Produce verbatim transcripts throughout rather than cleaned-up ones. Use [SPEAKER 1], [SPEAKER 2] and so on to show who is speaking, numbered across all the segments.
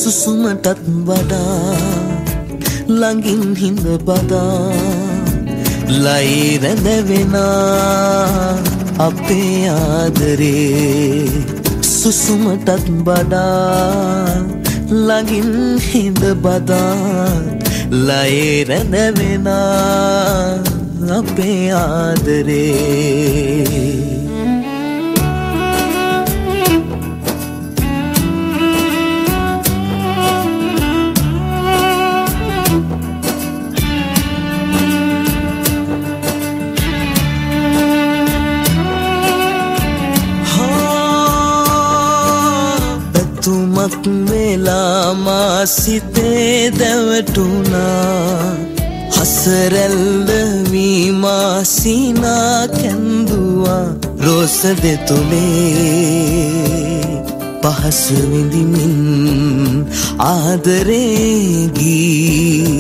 [SPEAKER 1] සුසුමටත් වඩා ළඟින් හිඳ බදා ලයි රැඳවෙනා අපේ ආදරේ සුසුමටත් වඩා ළඟින් හිඳ බදා ලයි රැඳවෙනා අපේ ආදරේ තුමක් වෙලා මා සිතේ දැවටුණා හසරැල්ල වී මා සීනා කැඳුවා රෝස දෙතුලේ පහස විඳිමින් ආදරේ ගී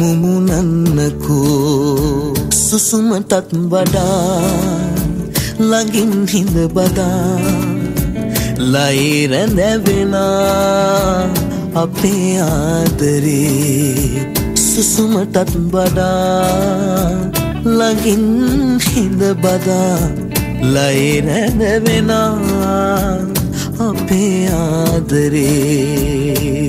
[SPEAKER 1] මුමුණන්නකෝ සුසුමටත් වඩා ළඟින් හිඳ බදා ලයි රැඳවෙනා අපේ ආදරේ සුසුමටත් වඩා ළඟින් හිඳ බදා ලයි රැඳවෙනා අපේ ආදරේ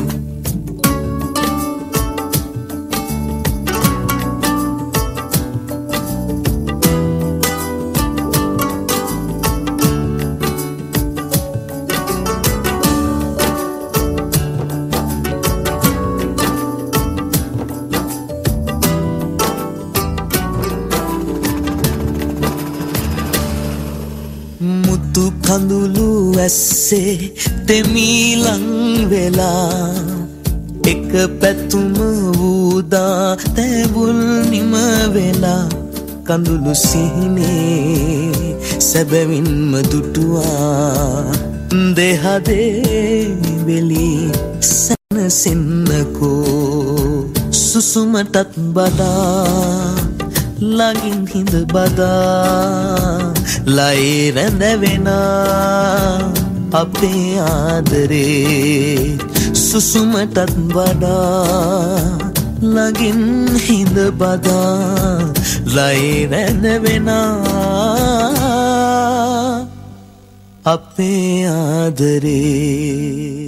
[SPEAKER 1] මුතු කඳුළු ඇස්සේ තෙමීලං වෙලා එක පැතුම වූදා තැවුල් නිම වෙලා කඳුළු සිහිනේ සැබවින්ම දුටුවා දෙහදේ වෙලි සැනසෙන්නකෝ සුසුමටත් වඩා ළඟින් හිඳ බදා ලයි රැඳවෙනා අපේ ආදරේ සුසුමටත් වඩා ළඟින් හිඳ බදා ලයි රැඳවෙනා අපේ ආදරේ